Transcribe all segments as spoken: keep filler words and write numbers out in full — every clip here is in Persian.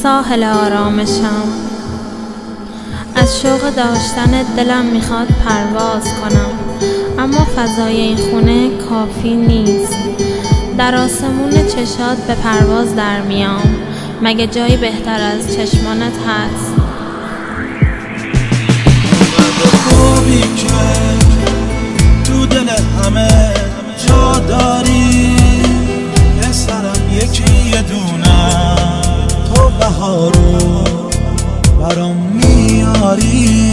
ساحل آرامشم. از شوق داشتن دلم میخواد پرواز کنم، اما فضای این خونه کافی نیست. در آسمون چشات به پرواز در میام، مگه جایی بهتر از چشمانت هست؟ خوبی که تو دل همه جا داری، پسرم یکی یه دونه تو بهارو برام میاری.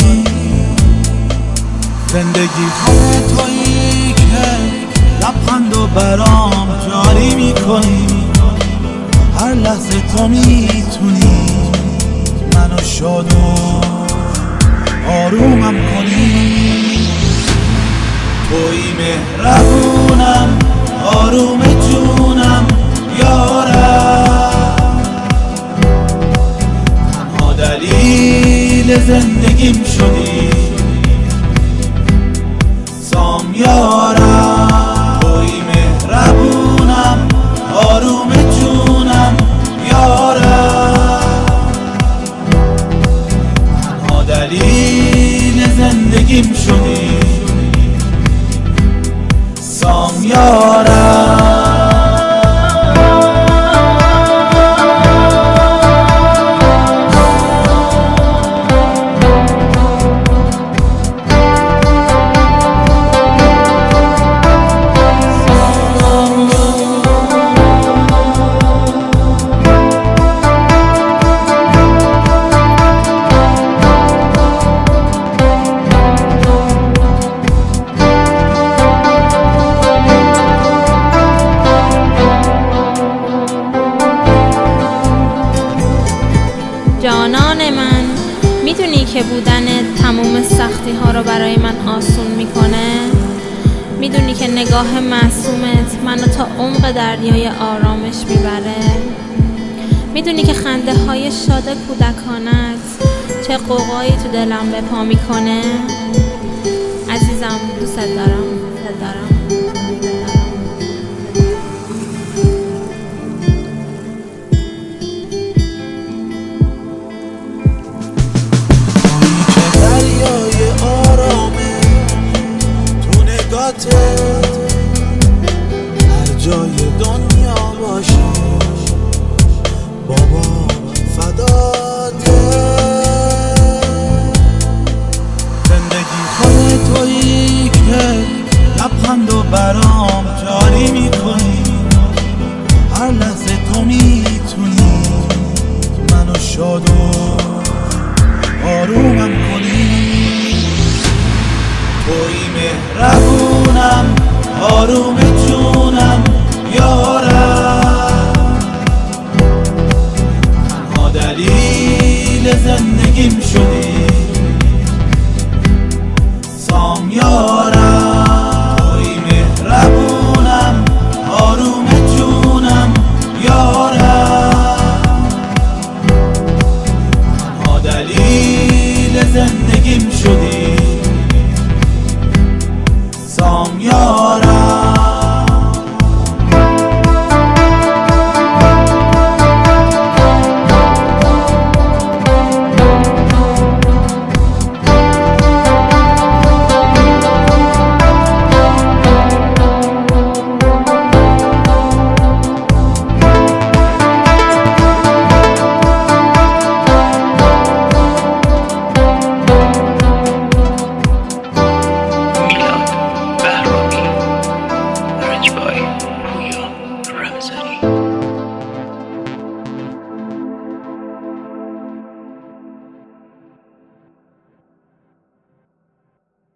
زندگی همه تویی که لبخند و برام جاری میکنی، هر لحظه تو میتونی منو شاد و آرومم کنی. توی مهربونم، آروم جونم، یارم، تنها دلیل زندگیم شدی، سام یارم. توی مهربونم، آروم جونم، یارم، تنها دلیل زندگیم شدی، سام یارم. جانان من، میدونی که بودنت تموم سختی ها رو برای من آسون میکنه؟ میدونی که نگاه معصومت منو تا عمق دریای آرامش میبره؟ میدونی که خنده های شاد کودکانت چه قوقایی تو دلم به پا میکنه؟ عزیزم، دوست دارم، دوست دارم. هر جای دنیا باشی بابا فداته. زندگی خود تویی که لبخند و برام جاری میکنی،